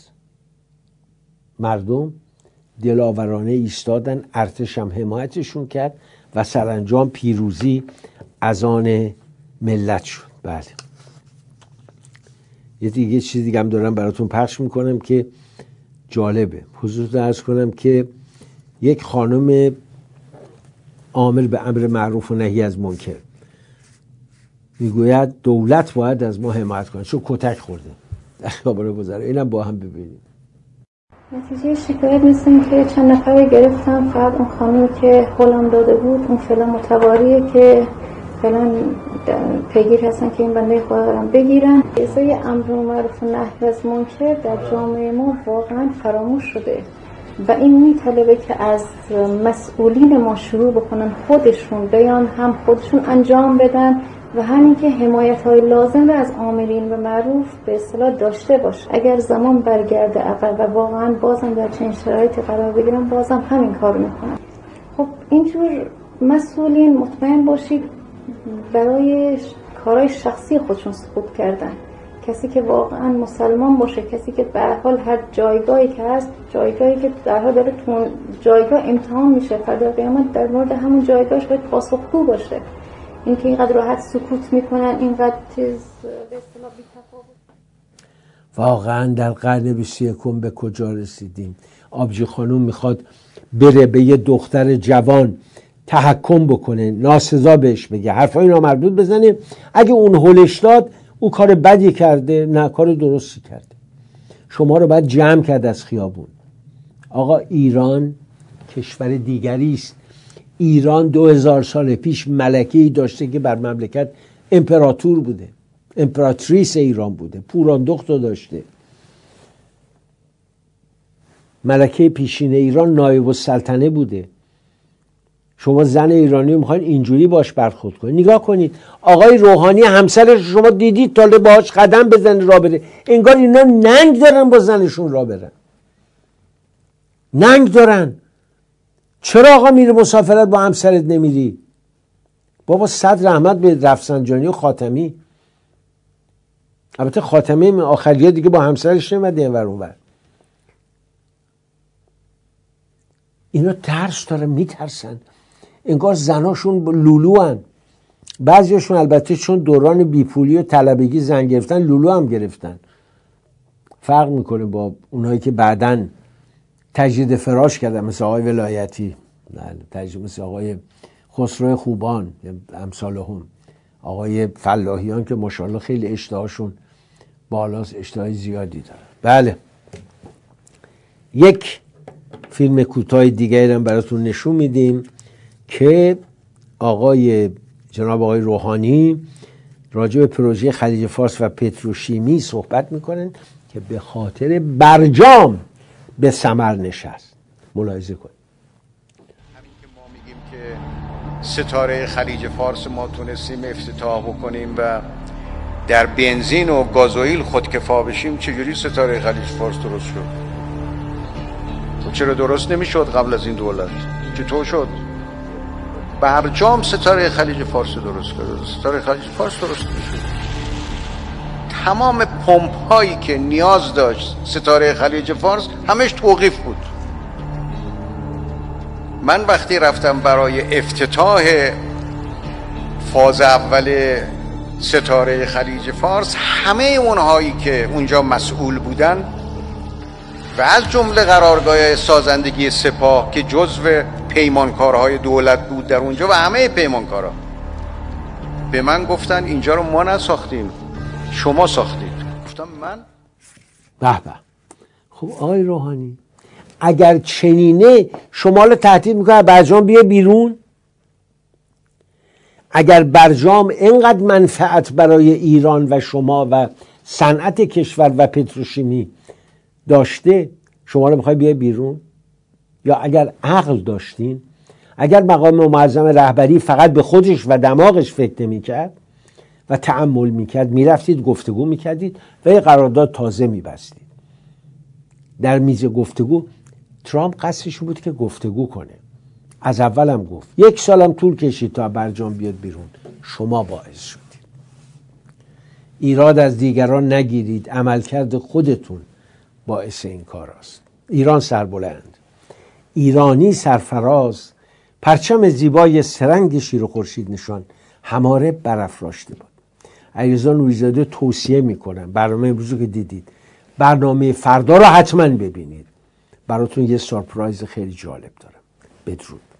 مردم دلاورانه ایستادن، ارتش هم حمایتشون کرد و سرانجام پیروزی از آن ملت شد. بله. یه دیگه چیز دیگه هم دارم براتون پخش میکنم که جالبه. حضورتون عرض کنم که یک خانم عامل به امر معروف و نهی از منکر میگوید دولت باید از ما حمایت کنه چون کتک خورده در خبر گذره. اینم با هم ببینیم. نتیجه شکایت مثل این که چند نفره گرفتم، فقط اون خانمی که هلم داده بود اون فعلا متواریه که فعلا پیگیر هستن که این بنده خدا دارن بگیرن. ازای امر معروف و نهی از منکر در جامعه ما واقعا فراموش شده و این میطلبه که از مسئولین ما شروع بکنن خودشون بیان، هم خودشون انجام بدن و همین که حمایت های لازم رو از آمرین به معروف به اصطلاح داشته باشه. اگر زمان برگرده عقب و واقعا بازم در چنین شرایطی قرار بگیرن بازم همین کار میکنن. خب اینجور مسئولین مطمئن باشید برای کارهای شخصی خودشون سقوط کردن. کسی که واقعا مسلمان باشه، کسی که به هر حال هر جایگاهی که هست، جایگاهی که در حال داره تو جایگاه امتحان میشه، فردا قیامت در مورد همون جایگاهش باید پاسخگو باشه. این که اینقدر راحت سکوت میکنن، اینقدر چیز به اصطلاح بی‌تفاوت. واقعا در قرن بیست و یکم به کجا رسیدیم؟ آبجی خانوم میخواد بره به یه دختر جوان تحکم بکنه، ناسزا بهش بگه، حرفای نامردود بزنه. اگه اون هلش داد او کار بدی کرده، نه کار درستی کرده. شما رو باید جمع کرد از خیابون. آقا ایران کشور دیگری است. ایران دو هزار سال پیش ملکه‌ای داشته که بر مملکت امپراتور بوده، امپراتریس ایران بوده، پوراندخت رو داشته. ملکه پیشین ایران نایب السلطنه بوده. شما زن ایرانی میخواین اینجوری باش برخورد کنید؟ نگاه کنید آقای روحانی همسرش شما دیدید تا باهاش قدم بزنه راه بره؟ انگار اینا ننگ دارن با زنشون راه برن. ننگ دارن. چرا آقا میره مسافرت با همسرت نمیری؟ بابا صد رحمت به رفسنجانی و خاتمی. البته خاتمی آخریه دیگه با همسرش نمیده اینور اونور. اینا ترس دارن، میترسن. انگار زناشون لولو هن. بعضیشون البته چون دوران بیپولی و طلبگی زن گرفتن لولو هم گرفتن. فرق میکنه با اونایی که بعدن تجدید فراش کردن مثل آقای ولایتی، تجدید مثل آقای خسرو خوبان، امثالهم، آقای فلاحیان که ماشاءالله خیلی اشتهاشون بالاست، اشتهای زیادی دارن. بله، یک فیلم کوتاه دیگه هم براتون نشون میدیم که آقای جناب آقای روحانی راجع به پروژه خلیج فارس و پتروشیمی صحبت میکنن که به خاطر برجام به ثمر نشست. ملاحظه کنید. همین که ما میگیم که ستاره خلیج فارس ما تونستیم افتتاح بکنیم و در بنزین و گازوئیل خودکفا بشیم، چجوری ستاره خلیج فارس درست شد؟ و چرا درست نمیشد قبل از این دولت؟ چطور شد؟ برجام ستاره خلیج فارس درست کرد. ستاره خلیج فارس درست نمیشد. تمام پمپ هایی که نیاز داشت ستاره خلیج فارس همش توقیف بود. من وقتی رفتم برای افتتاح فاز اول ستاره خلیج فارس، همه اونهایی که اونجا مسئول بودن و از جمله قرارگاه سازندگی سپاه که جزو پیمانکارهای دولت بود در اونجا و همه پیمانکارها به من گفتن اینجا رو ما نساختیم، شما ساختید. گفتم من به به. خب آقای روحانی اگر چنینه شما رو تهدید میکنه برجام بیا بیرون، اگر برجام اینقدر منفعت برای ایران و شما و صنعت کشور و پتروشیمی داشته، شما رو میخوای بیا بیرون؟ یا اگر عقل داشتین، اگر مقام معظم رهبری فقط به خودش و دماغش فکر نمی‌کرد و تأمل می‌کرد، میرفتید گفتگو می‌کردید و یه قرارداد تازه می‌بستید. در میز گفتگو ترامپ قصدش بود که گفتگو کنه، از اولم گفت، یک سالم طول کشید تا برجام بیاد بیرون، شما باعث شدید. ایراد از دیگران نگیرید، عملکرد خودتون باعث این کار است. ایران سربلند، ایرانی سرفراز، پرچم زیبای سرنگ شیر و خورشید نشان هماره برافراشته بود. علیرضا نوری‌زاده توصیه میکنم برنامه امروز که دیدید، برنامه فردا رو حتما ببینید، براتون یه سورپرایز خیلی جالب دارم. بدرود.